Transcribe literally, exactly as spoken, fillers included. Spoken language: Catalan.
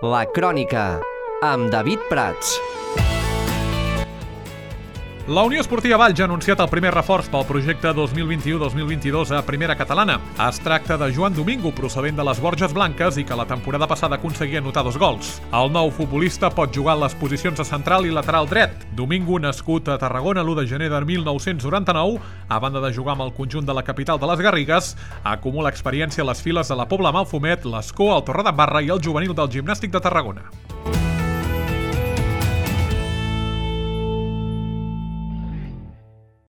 La Crònica, amb David Prats. La Unió Esportiva Valls ha anunciat el primer reforç pel projecte dos mil vint-i-u dos mil vint-i-dos a Primera Catalana. Es tracta de Joan Domingo, procedent de les Borges Blanques i que la temporada passada aconseguia anotar dos gols. El nou futbolista pot jugar en les posicions de central i lateral dret. Domingo, nascut a Tarragona l'u de gener de mil nou-cents noranta-nou, a banda de jugar amb el conjunt de la capital de les Garrigues, acumula experiència a les files de la Pobla Malfumet, l'Escó, el Torredembarra i el juvenil del Gimnàstic de Tarragona.